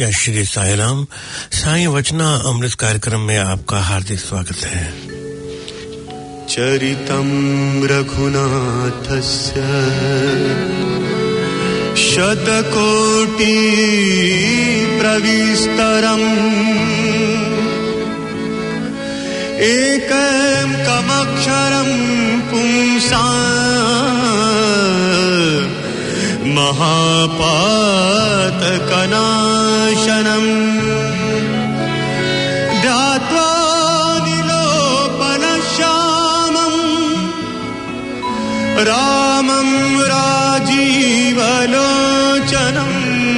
जय श्री साई राम। साई वचना अमृत कार्यक्रम में आपका हार्दिक स्वागत है। चरितं रघुनाथस्य शतकोटि प्रविस्तरम् एकं कमक्षरं पुंसां महापातकनाशनम् ध्यात्वा निलोपनश्यामम् रामं राजीवलोचनम्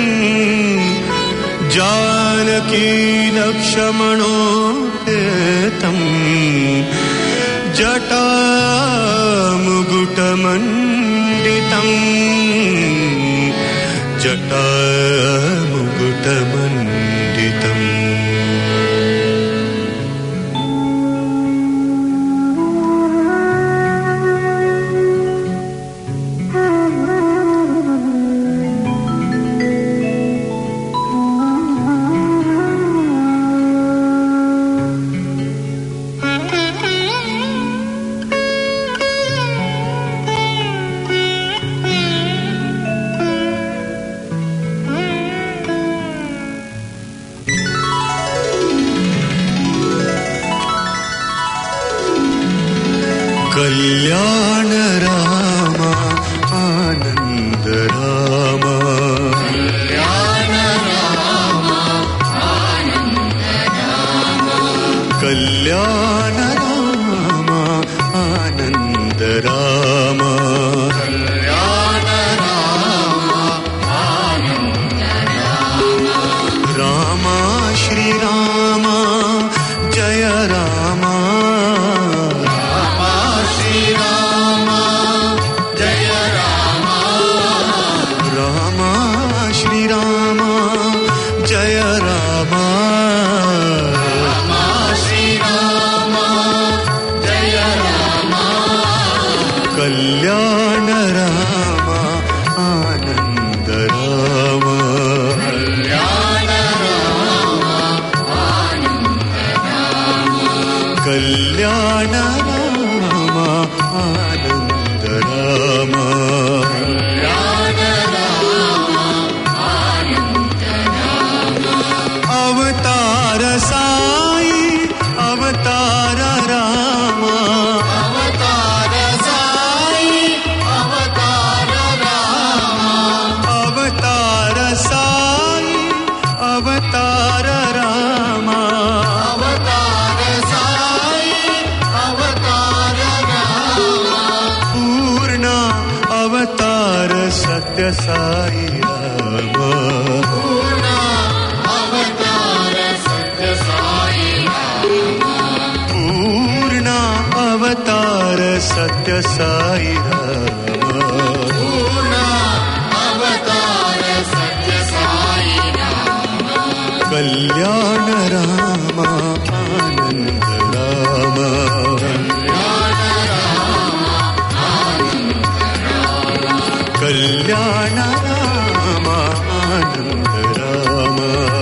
जानकी लक्ष्मणोपेतम् जटामुकुटमण्डितम् जटामुकुटमण्डितम्। कल्याण राम आनंद राम कल्याण राम आनंद राम कल्याण राम आनंद राम कल्याण राम आनंद राम राम श्री राम जय राम कल्याण राम आनंद राम कल्याण राम आनंद राम कल्याण राम आनंद राम कल्याण राम आनंद राम अवतार साई अवतार राम अवतार राम अवतार साई अवतार राम पूर्ण अवतार सत्य साई राम पूर्ण अवतार सत्य साई राम पूर्ण अवतार सत्य साई राम पूर्ण अवतार सत्य साई कल्याण राम आनंद राम कल्याण राम आनंद राम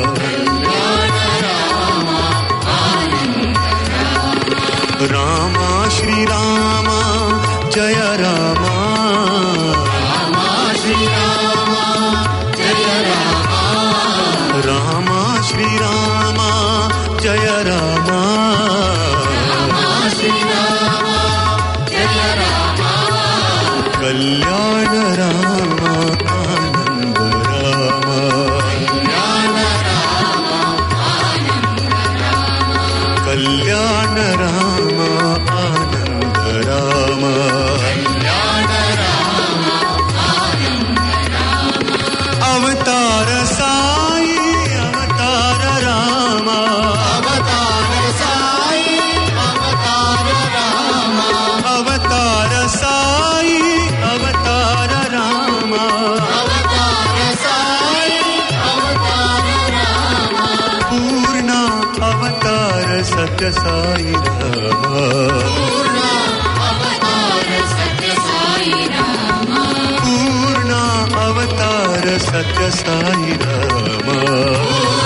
राम श्री राम जय राम राम श्री राम जय राम राम श्री राम जय राम राम श्री राम जय राम कल्याण राम आनंद राम कल्याण राम आनंद राम कल्याण राम आनंद राम कल्याण राम आनंद राम अवतार साई अवतार राम अवतार साई अवतार राम अवतार साई अवतार राम अवतार साई अवतार राम पूर्ण अवतार सत्य साई राम पूर्ण अवतार सत्य साई राम पूर्ण अवतार सत्य साई राम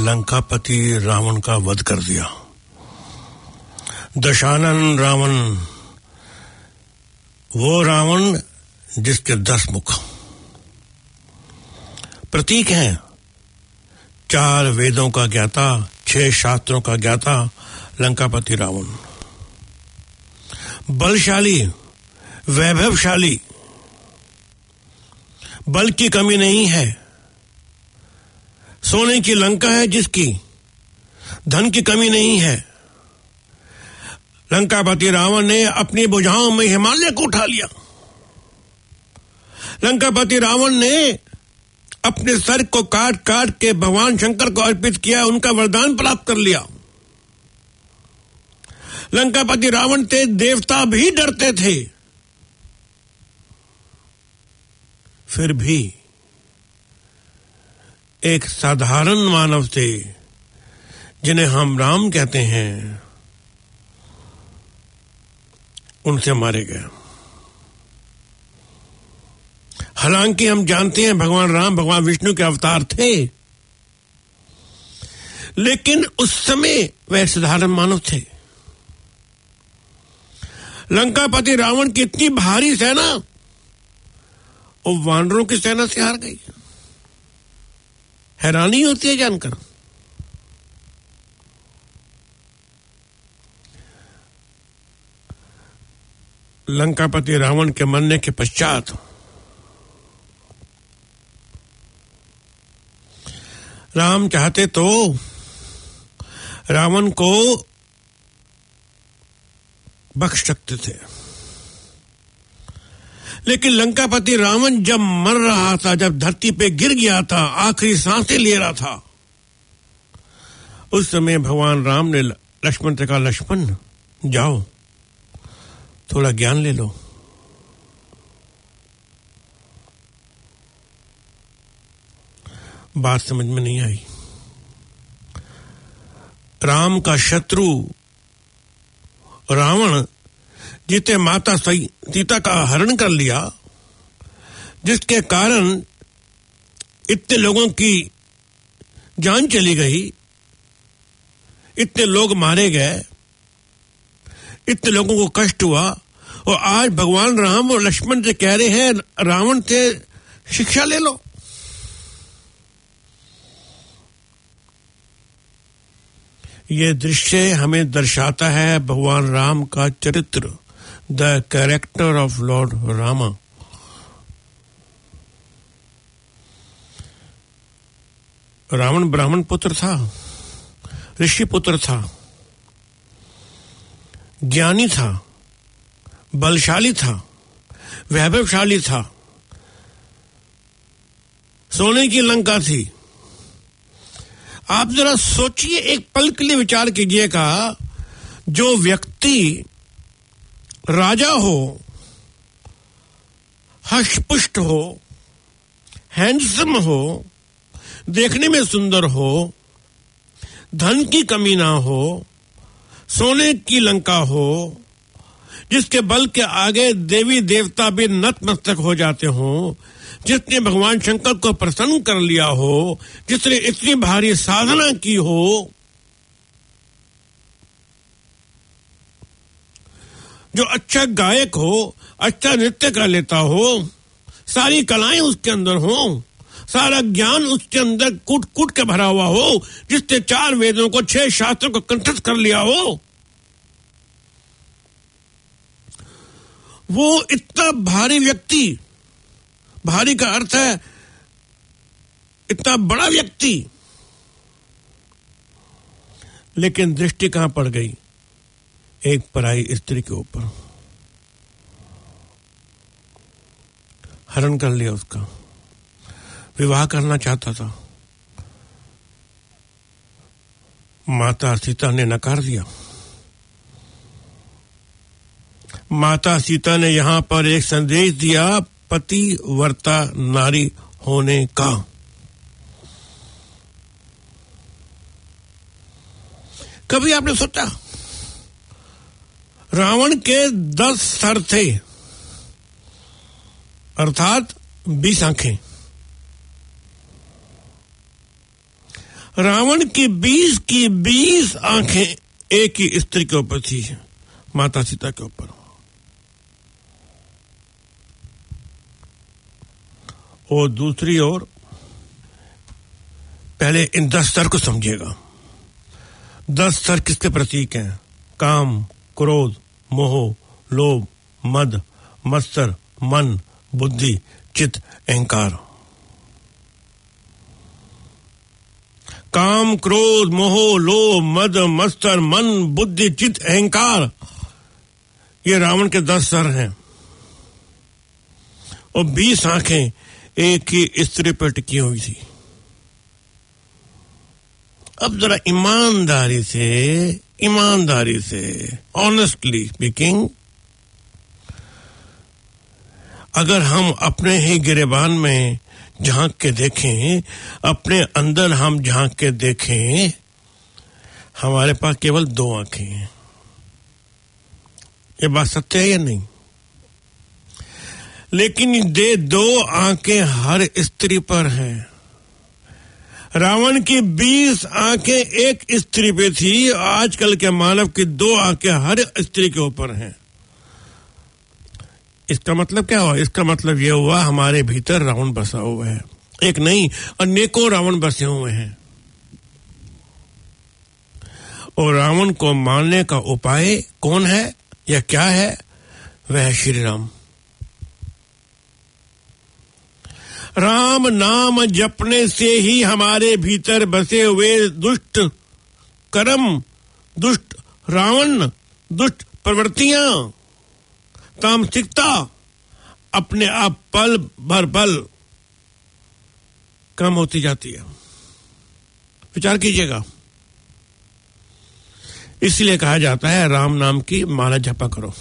लंकापति रावण का वध कर दिया। दशानन रावण, वो रावण जिसके 10 मुख प्रतीक हैं, 4 वेदों का ज्ञाता, 6 शास्त्रों का ज्ञाता लंकापति रावण। बलशाली, वैभवशाली, बल की कमी नहीं है, सोने की लंका है जिसकी, धन की कमी नहीं है। लंकापति रावण ने अपनी भुजाओं में हिमालय को उठा लिया। लंकापति रावण ने अपने सर को काट काट के भगवान शंकर को अर्पित किया, उनका वरदान प्राप्त कर लिया। लंकापति रावण से देवता भी डरते थे, फिर भी एक साधारण मानव से, जिन्हें हम राम कहते हैं, उनसे मारे गए। हालांकि हम जानते हैं भगवान राम भगवान विष्णु के अवतार थे, लेकिन उस समय वह साधारण मानव थे। लंकापति रावण की इतनी भारी सेना और वानरों की सेना से हार गई। हैरानी होती है जानकर। लंकापति रावण के मरने के पश्चात राम चाहते तो रावण को बख्श सकते थे, लेकिन लंकापति रावण जब मर रहा था, जब धरती पे गिर गया था, आखिरी सांसें ले रहा था, उस समय भगवान राम ने लक्ष्मण से कहा, लक्ष्मण जाओ थोड़ा ज्ञान ले लो। बात समझ में नहीं आई। राम का शत्रु रावण जिसने माता सीता का हरण कर लिया, जिसके कारण इतने लोगों की जान चली गई, इतने लोग मारे गए, इतने लोगों को कष्ट हुआ, और आज भगवान राम और लक्ष्मण से कह रहे हैं रावण से शिक्षा ले लो। ये दृश्य हमें दर्शाता है भगवान राम का चरित्र, the character of lord Rama. Ravan ब्राह्मण पुत्र था, ऋषि पुत्र था, ज्ञानी था, बलशाली था, वैभवशाली था, सोने की लंका थी। आप जरा सोचिए, एक पल के लिए विचार कीजिएगा, जो व्यक्ति राजा हो, हष्टपुष्ट हो, हैंडसम हो, देखने में सुंदर हो, धन की कमी ना हो, सोने की लंका हो, जिसके बल के आगे देवी देवता भी नतमस्तक हो जाते हो, जिसने भगवान शंकर को प्रसन्न कर लिया हो, जिसने इतनी भारी साधना की हो, जो अच्छा गायक हो, अच्छा नृत्य कर लेता हो, सारी कलाएं उसके अंदर हो, सारा ज्ञान उसके अंदर कूट कूट के भरा हुआ हो, जिसने 4 वेदों को 6 शास्त्रों को कंठस्थ कर लिया हो, वो इतना भारी व्यक्ति, भारी का अर्थ है इतना बड़ा व्यक्ति, लेकिन दृष्टि कहां पड़ गई? एक पराई स्त्री के ऊपर। हरण कर लिया उसका, विवाह करना चाहता था, माता सीता ने नकार दिया। माता सीता ने यहां पर एक संदेश दिया पतिव्रता नारी होने का। कभी आपने सोचा रावण के 10 सर थे, अर्थात 20 आंखें। रावण की 20 आंखें एक ही स्त्री के ऊपर थी, माता सीता के ऊपर। और दूसरी ओर, पहले इन 10 स्तर को समझिएगा। 10 स्तर किसके प्रतीक हैं? काम, क्रोध, मोह, लोभ, मद, मत्सर, मन, बुद्धि, चित्त, अहंकार। काम, क्रोध, मोह, लोभ, मद, मत्सर, मन, बुद्धि, चित्त, अहंकार, ये रावण के 10 स्तर हैं। और 20 आंखें एक ही स्त्री पर टिकी हुई थी। अब जरा ईमानदारी से ऑनेस्टली स्पीकिंग, अगर हम अपने ही गिरेबान में झांक के देखें, अपने अंदर हम झांक के देखें, हमारे पास केवल 2 आंखें हैं। ये बात सत्य है या नहीं? लेकिन ये 2 आंखें हर स्त्री पर हैं। रावण की 20 आंखें एक स्त्री पे थी, आजकल के मानव की 2 आंखें हर स्त्री के ऊपर हैं। इसका मतलब क्या हुआ? इसका मतलब यह हुआ हमारे भीतर रावण बसा हुआ है। एक नहीं, अनेकों रावण बसे हुए हैं। और रावण को मारने का उपाय कौन है या क्या है? वह है श्री राम। राम नाम जपने से ही हमारे भीतर बसे हुए दुष्ट कर्म, दुष्ट रावण, दुष्ट प्रवृत्तियां, तामसिकता अपने आप पल भर पल कम होती जाती है। विचार कीजिएगा। इसलिए कहा जाता है राम नाम की माला जपा करो।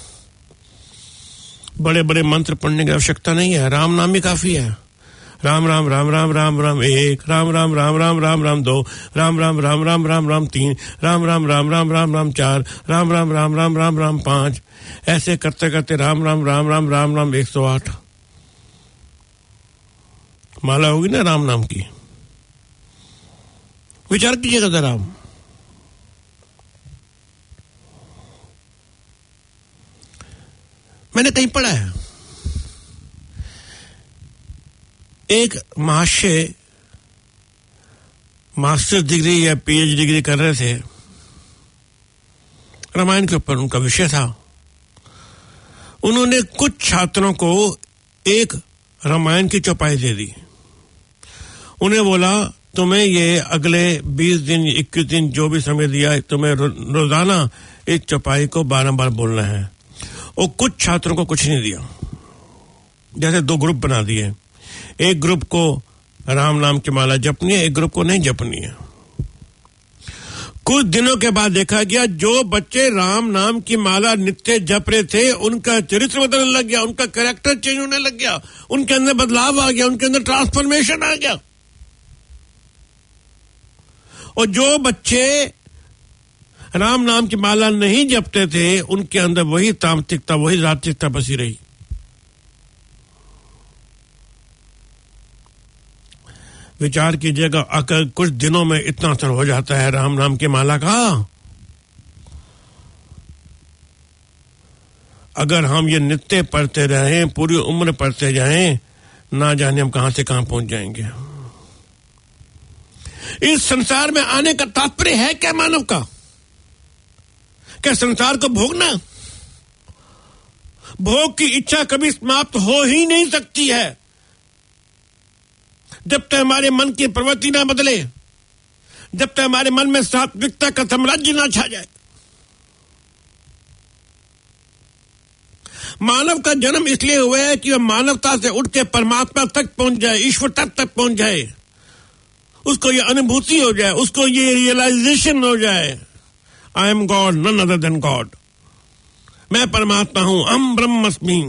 बड़े बड़े मंत्र पढ़ने की आवश्यकता नहीं है, राम नाम ही काफी है। राम राम राम राम राम राम 1, राम राम राम राम राम राम 2, राम राम राम राम राम राम 3, राम राम राम राम राम राम 4, राम राम राम राम राम राम 5। ऐसे करते करते राम राम राम राम राम राम 108 माला होगी ना राम नाम की। विचार कीजिएगा जरा। मैंने कहीं पढ़ा है, एक महाशय मास्टर डिग्री या पीएचडी डिग्री कर रहे थे, रामायण के ऊपर उनका विषय था। उन्होंने कुछ छात्रों को एक रामायण की चौपाई दे दी। उन्हें बोला तुम्हें ये अगले 20 दिन 21 दिन जो भी समय दिया, तुम्हें रोजाना इस चौपाई को बारंबार बोलना है। और कुछ छात्रों को कुछ नहीं दिया, जैसे 2 ग्रुप बना दिए। एक ग्रुप को राम नाम की माला जपनी है, एक ग्रुप को नहीं जपनी है। कुछ दिनों के बाद देखा गया जो बच्चे राम नाम की माला नित्य जप रहे थे उनका चरित्र बदलने लग गया, उनका कैरेक्टर चेंज होने लग गया, उनके अंदर बदलाव आ गया, उनके अंदर ट्रांसफॉर्मेशन आ गया। और जो बच्चे राम नाम की माला नहीं जपते थे उनके अंदर वही तामसिकता, वही राजसिकता बसी रही। विचार कीजिएगा, अगर कुछ दिनों में इतना असर हो जाता है राम नाम की माला का, अगर हम ये नित्य पढ़ते रहें, पूरी उम्र पढ़ते जाएं, ना जाने हम कहां से कहां पहुंच जाएंगे। इस संसार में आने का तात्पर्य है क्या मानव का? क्या संसार को भोगना? भोग की इच्छा कभी समाप्त हो ही नहीं सकती है जब तक हमारे मन की प्रवृत्ति ना बदले, जब तक हमारे मन में सात्विकता का साम्राज्य ना छा जाए। मानव का जन्म इसलिए हुआ है कि वह मानवता से उठ के परमात्मा तक पहुंच जाए, ईश्वर तक पहुंच जाए, उसको ये अनुभूति हो जाए, उसको ये रियलाइजेशन हो जाए, I am God, none other than God. मैं परमात्मा हूं, अहम ब्रह्मस्मि।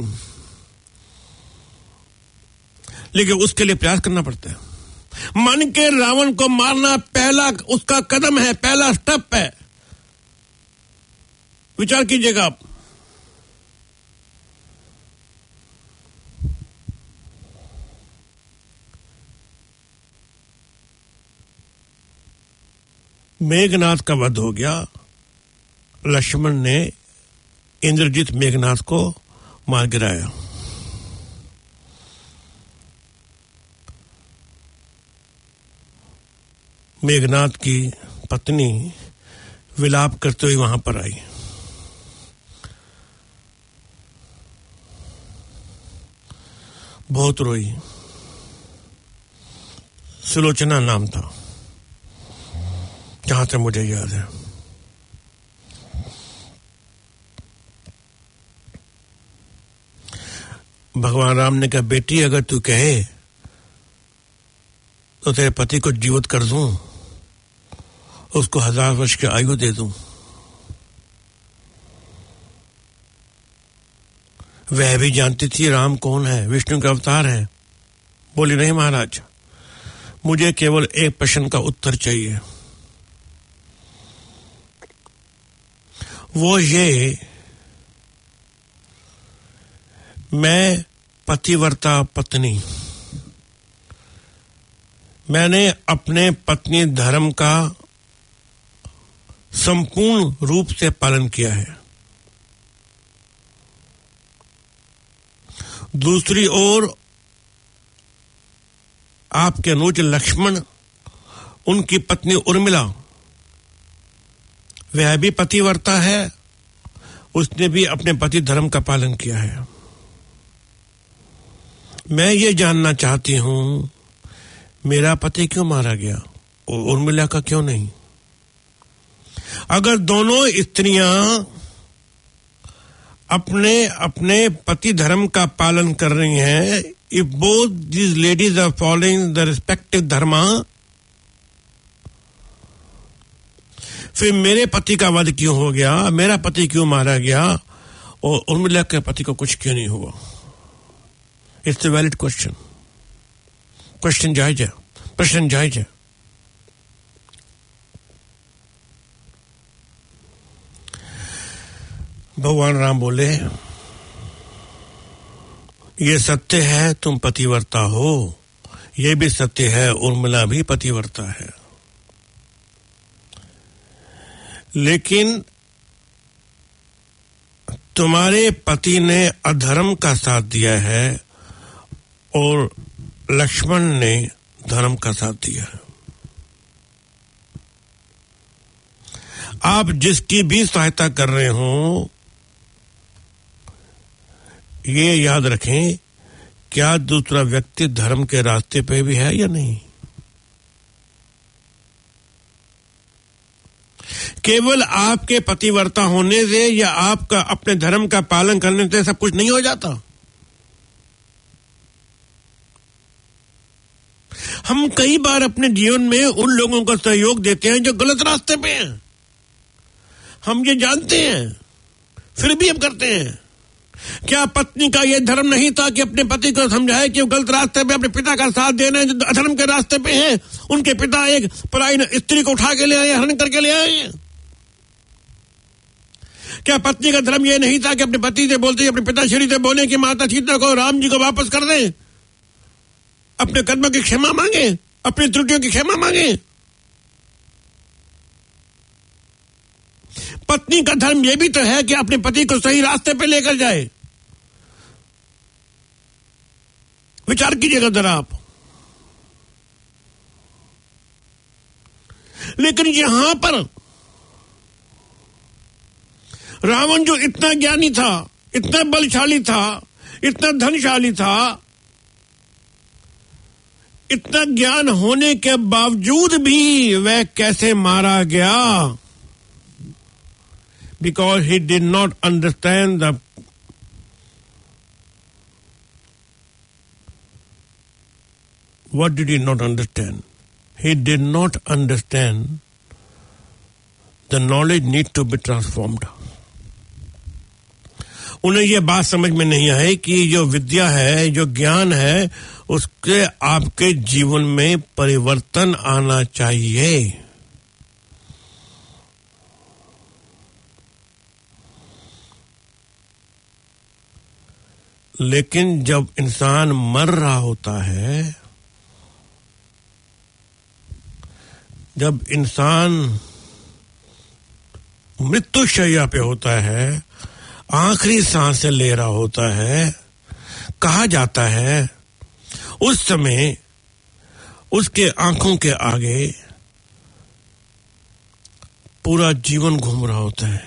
लेकिन उसके लिए प्रयास करना पड़ता है। मन के रावण को मारना पहला उसका कदम है, पहला स्टेप है। विचार कीजिएगा आप। मेघनाद का वध हो गया। लक्ष्मण ने इंद्रजीत मेघनाद को मार गिराया। मेघनाद की पत्नी विलाप करते हुए वहां पर आई। बहुत रोई। सुलोचना नाम था, जहां तक मुझे याद है। भगवान राम ने कहा, बेटी अगर तू कहे तो तेरे पति को जीवित कर दूं, उसको 1000 वर्ष की आयु दे दूं। वह भी जानती थी राम कौन है, विष्णु का अवतार है। बोली, नहीं महाराज, मुझे केवल एक प्रश्न का उत्तर चाहिए। वो ये, मैं पतिव्रता पत्नी, मैंने अपने पत्नी धर्म का संपूर्ण रूप से पालन किया है। दूसरी ओर आपके अनुज लक्ष्मण, उनकी पत्नी उर्मिला, वह भी पतिव्रता है, उसने भी अपने पति धर्म का पालन किया है। मैं ये जानना चाहती हूं, मेरा पति क्यों मारा गया और उर्मिला का क्यों नहीं? अगर दोनों स्त्रियां अपने अपने पति धर्म का पालन कर रही हैं, if both these ladies are following the respective dharma, फिर मेरे पति का वध क्यों हो गया, मेरा पति क्यों मारा गया और उर्मिला के पति को कुछ क्यों नहीं हुआ? It's a valid question. Question जायज है, प्रश्न जायज है। भगवान राम बोले, ये सत्य है तुम पतिव्रता हो, ये भी सत्य है उर्मिला भी पतिव्रता है, लेकिन तुम्हारे पति ने अधर्म का साथ दिया है और लक्ष्मण ने धर्म का साथ दिया है। आप जिसकी भी सहायता कर रहे हो, ये याद रखें, क्या दूसरा व्यक्ति धर्म के रास्ते पे भी है या नहीं? केवल आपके पतिव्रता होने से या आपका अपने धर्म का पालन करने से सब कुछ नहीं हो जाता। हम कई बार अपने जीवन में उन लोगों को सहयोग देते हैं जो गलत रास्ते पे हैं। हम ये जानते हैं, फिर भी हम करते हैं। क्या पत्नी का यह धर्म नहीं था कि अपने पति को समझाए कि वो गलत रास्ते पे अपने पिता का साथ देना है जो अधर्म के रास्ते पे हैं? उनके पिता एक पराई स्त्री को उठा के ले आए, हरण करके ले आए। क्या पत्नी का धर्म यह नहीं था कि अपने पति से बोलते, अपने पिता श्री से बोले कि माता सीता को राम जी को वापस कर दें, अपने कर्मों की क्षमा मांगे, अपनी त्रुटियों की क्षमा मांगे? पत्नी का धर्म यह भी तो है कि अपने पति को सही रास्ते पे लेकर जाए। विचार कीजिएगा जरा आप। लेकिन यहां पर रावण जो इतना ज्ञानी था, इतना बलशाली था, इतना धनशाली था, इतना ज्ञान होने के बावजूद भी वह कैसे मारा गया? Because he did not understand what did he not understand? He did not understand the knowledge need to be transformed. उन्हें यह बात समझ में नहीं आई कि जो विद्या है, जो ज्ञान है, उसके आपके जीवन में परिवर्तन आना चाहिए। लेकिन जब इंसान मर रहा होता है, जब इंसान मृत्यु शैया पे होता है, आखिरी सांसें ले रहा होता है, कहा जाता है उस समय उसके आंखों के आगे पूरा जीवन घूम रहा होता है।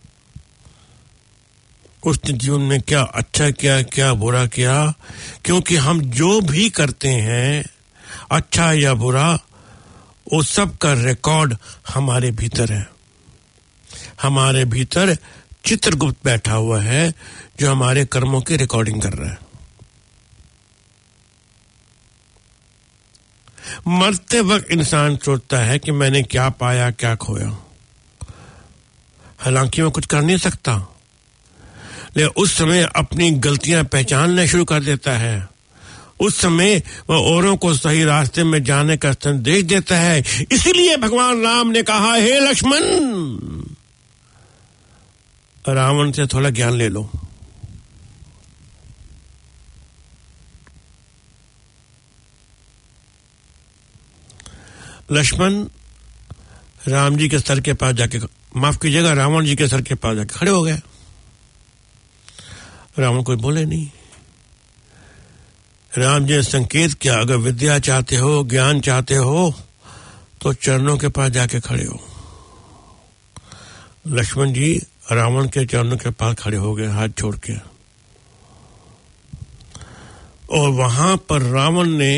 उसने जीवन में क्या अच्छा किया, क्या बुरा किया, क्योंकि हम जो भी करते हैं अच्छा या बुरा, वो सब का रिकॉर्ड हमारे भीतर है। हमारे भीतर चित्रगुप्त बैठा हुआ है जो हमारे कर्मों की रिकॉर्डिंग कर रहा है। मरते वक्त इंसान सोचता है कि मैंने क्या पाया, क्या खोया। हालांकि मैं कुछ कर नहीं सकता, लेकिन उस समय अपनी गलतियां पहचानना शुरू कर देता है। उस समय वह औरों को सही रास्ते में जाने का संदेश देता है। इसीलिए भगवान राम ने कहा, हे लक्ष्मण, रावण से थोड़ा ज्ञान ले लो। लक्ष्मण राम जी के सर के पास जाके, माफ कीजिएगा, रावण जी के सर के पास जाके खड़े हो गए। रावण कोई बोले नहीं। राम जी ने संकेत किया, अगर विद्या चाहते हो, ज्ञान चाहते हो, तो चरणों के पास जाके खड़े हो। लक्ष्मण जी रावण के चरणों के पास खड़े हो गए, हाथ छोड़ के। और वहां पर रावण ने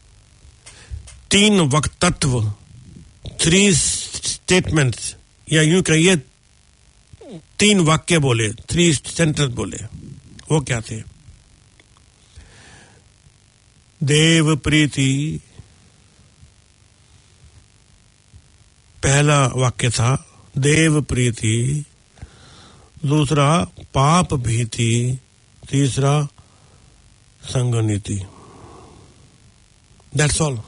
3 वक्तत्व, 3 स्टेटमेंट्स, या यूं कहिए 3 वाक्य बोले, 3 सेंटेंस बोले। वो क्या थे? देव प्रीति पहला वाक्य था, देव प्रीति। दूसरा पाप भीति। तीसरा संग नीति। That's all.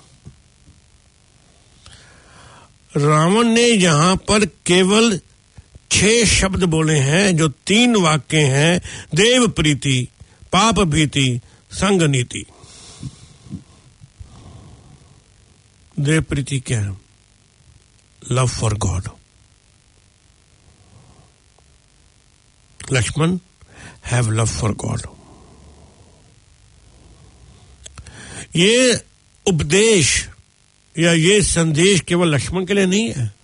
रावण ने यहां पर केवल 6 शब्द बोले हैं, जो 3 वाक्य हैं, देव प्रीति, पाप भीति, संग नीति। देव प्रीति क्या है? Love for God. Lakshman have love for God. ये उपदेश या ये संदेश केवल लक्ष्मण के लिए नहीं है,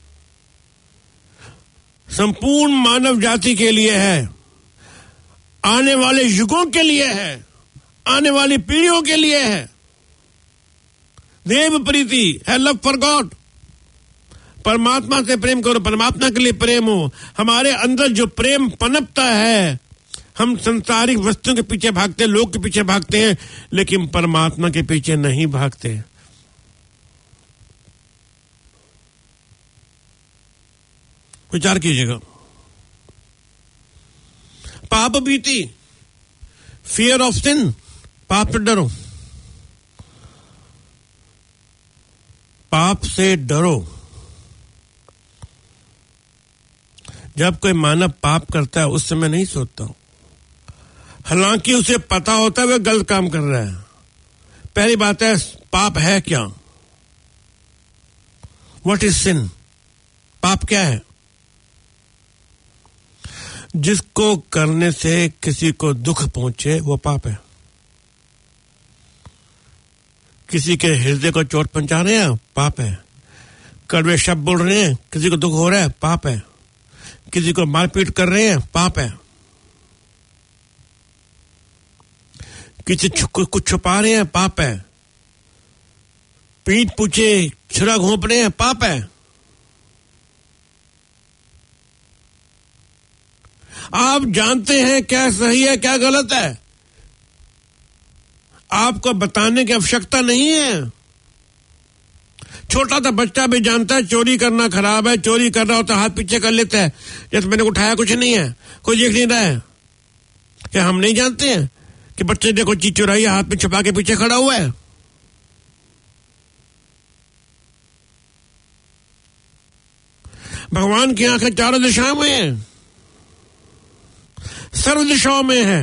संपूर्ण मानव जाति के लिए है, आने वाले युगों के लिए है, आने वाली पीढ़ियों के लिए है। देव प्रीति है लव फॉर गॉड। परमात्मा से प्रेम करो, परमात्मा के लिए प्रेम हो। हमारे अंदर जो प्रेम पनपता है, हम संसारिक वस्तुओं के पीछे भागते हैं, लोग के पीछे भागते हैं, लेकिन परमात्मा के पीछे नहीं भागते। विचार कीजिएगा। पाप भीति, फियर ऑफ सिन, पाप से डरो। पाप से डरो। जब कोई मानव पाप करता है उस समय नहीं सोचता, हालांकि उसे पता होता है वह गलत काम कर रहा है। पहली बात है, पाप है क्या? What is sin? पाप क्या है? जिसको करने से किसी को दुख पहुंचे वो पाप है। किसी के हृदय को चोट पहुंचा रहे हैं, पाप है। कड़वे शब्द बोल रहे हैं, किसी को दुख हो रहा है, पाप है। किसी को मारपीट कर रहे हैं, पाप है। किसी कुछ छुपा रहे हैं, पाप है। पीठ पूछे छुरा घोंप रहे हैं, पाप है। आप जानते हैं क्या सही है क्या गलत है, आपको बताने की आवश्यकता नहीं है। छोटा सा बच्चा भी जानता है चोरी करना खराब है, चोरी कर रहा होता हाथ पीछे कर लेता है, जैसे मैंने उठाया कुछ नहीं है, कोई देख नहीं रहा है। क्या हम नहीं जानते हैं कि बच्चे ने कोई चीज चुराई, हाथ में छुपा के पीछे खड़ा हुआ है? भगवान की आंखें चारों दिशाओं में है, सर्व दिशाओं में है।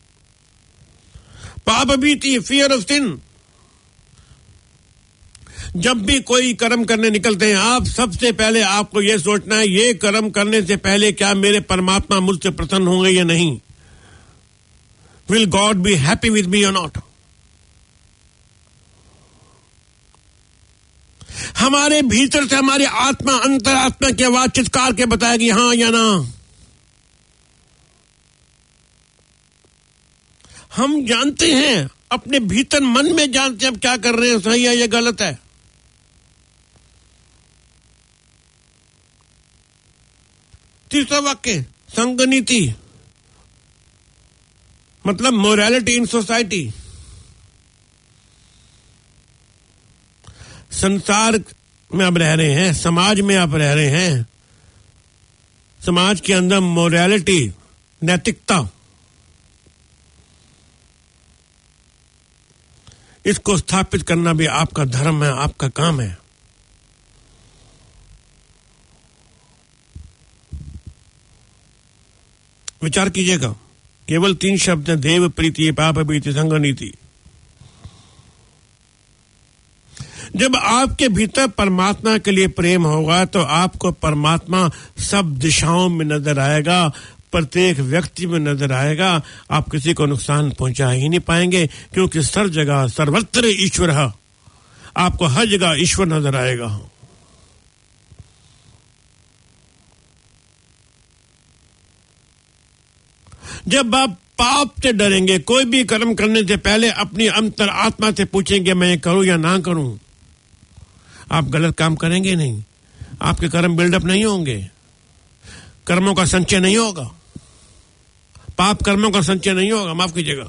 पाप भीति, फियर ऑफ सिन। जब भी कोई कर्म करने निकलते हैं, आप सबसे पहले आपको यह सोचना है, ये कर्म करने से पहले क्या मेरे परमात्मा मुझसे प्रसन्न होंगे या नहीं? Will God be happy with me or not? हमारे भीतर से हमारी आत्मा, अंतरात्मा की आवाज चित्कार के बताएगी हां या ना। हम जानते हैं, अपने भीतर मन में जानते हैं हम क्या कर रहे हैं, सही है या गलत है। तीसरा वाक्य, संघ नीति, मतलब मोरालिटी इन सोसाइटी। संसार में आप रह रहे हैं, समाज में आप रह रहे हैं, समाज के अंदर मोरालिटी, नैतिकता, इसको स्थापित करना भी आपका धर्म है, आपका काम है। विचार कीजिएगा, केवल 3 शब्द हैं, देव प्रीति, पाप प्रीति, संघ नीति। जब आपके भीतर परमात्मा के लिए प्रेम होगा तो आपको परमात्मा सब दिशाओं में नजर आएगा, प्रत्येक व्यक्ति में नजर आएगा। आप किसी को नुकसान पहुंचा ही नहीं पाएंगे, क्योंकि सर्व जगह सर्वत्र ईश्वर है। आपको हर जगह ईश्वर नजर आएगा। जब आप पाप से डरेंगे, कोई भी कर्म करने से पहले अपनी अंतर आत्मा से पूछेंगे मैं ये करूं या ना करूं, आप गलत काम करेंगे नहीं, आपके कर्म बिल्डअप नहीं होंगे, कर्मों का संचय नहीं होगा, पाप कर्मों का संचय नहीं होगा, माफ कीजिएगा।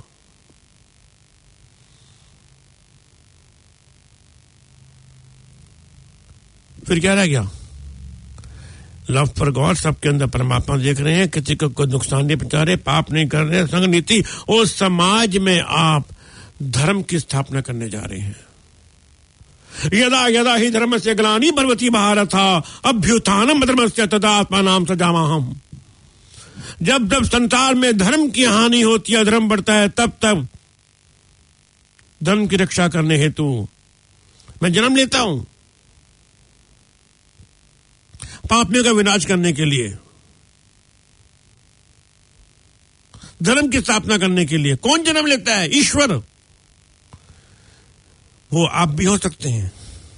फिर क्या रह गया? लव फॉर गॉड, सबके अंदर परमात्मा देख रहे हैं, किसी को कोई नुकसान नहीं पहुंचा रहे, पाप नहीं कर रहे, संघ नीति, और समाज में आप धर्म की स्थापना करने जा रहे हैं। यदा यदा ही धर्म से ग्लानि भवति भारत अभ्युत्थानम धर्मस्य तदा आत्मानं सृजाम्यहम्। जब जब संसार में धर्म की हानि होती है, धर्म बढ़ता है, तब तब धर्म की रक्षा करने हेतु मैं जन्म लेता हूं, पापियों का विनाश करने के लिए, धर्म की स्थापना करने के लिए। कौन जन्म लेता है? ईश्वर। वो आप भी हो सकते हैं।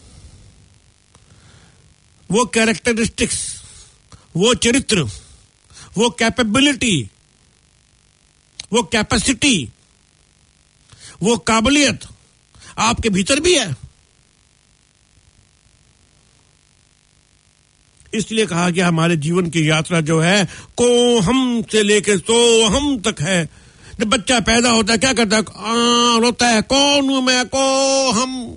वो कैरेक्टरिस्टिक्स, वो चरित्र, वो कैपेबिलिटी, वो कैपेसिटी, वो काबिलियत आपके भीतर भी है। इसलिए कहा गया हमारे जीवन की यात्रा जो है को हम से लेकर सो हम तक है। जब बच्चा पैदा होता है क्या करता है? रोता है, कौन हूं मैं, को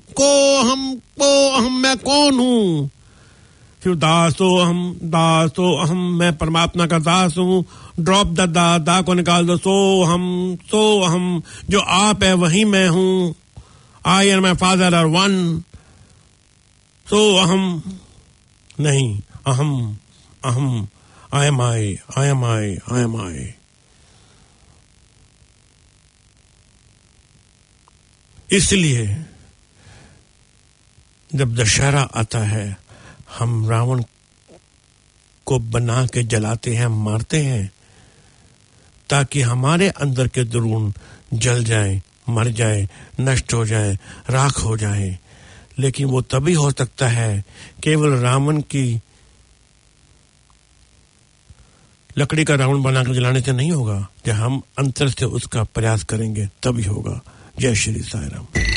हम मैं कौन हूं। फिर दासो हम मैं परमात्मा का दास हूं। ड्रॉप द दा को निकाल दो, सो हम जो आप है वही मैं हूं। I and my father are one. So अहम नहीं, अहम आई एम आई। इसलिए जब दशहरा आता है हम रावण को बना के जलाते हैं, मारते हैं, ताकि हमारे अंदर के दुर्गुण जल जाए, मर जाए, नष्ट हो जाए, राख हो जाए। लेकिन वो तभी हो सकता है, केवल रावण की लकड़ी का रावण बनाकर जलाने से नहीं होगा। जब हम अंतर से उसका प्रयास करेंगे तभी होगा। जय श्री साईं राम।